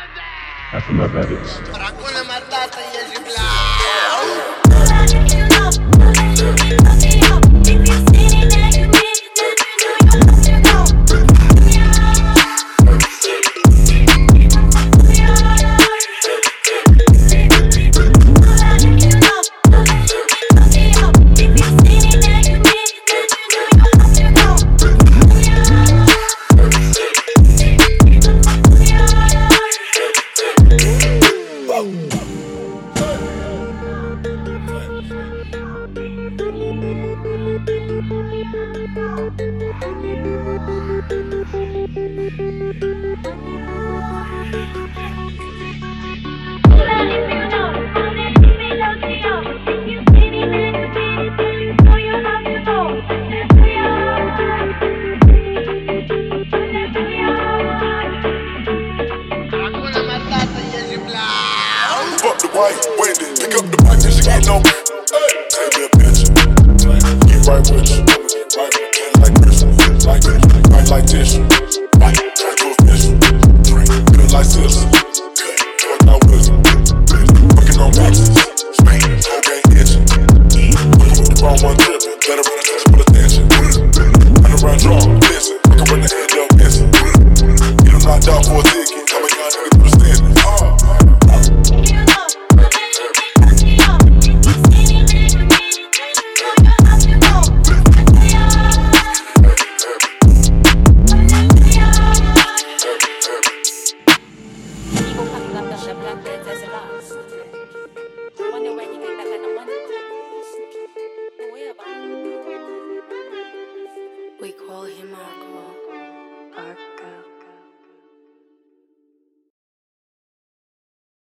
Hakuna Matters. Hakuna Matata y el Fuck the white, wait it, pick up the mic and she getting on me. Take me a picture, get right with you. Right like this, right like tissue.